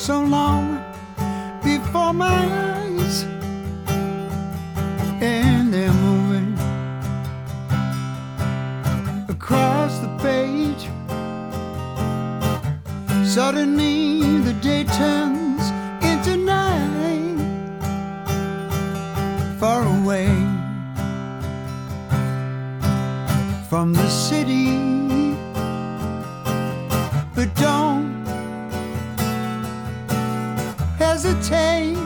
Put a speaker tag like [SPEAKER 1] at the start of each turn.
[SPEAKER 1] so long before my eyes, and they're moving across the page. Suddenly the day turns into night, far away from the city. But don't hesitate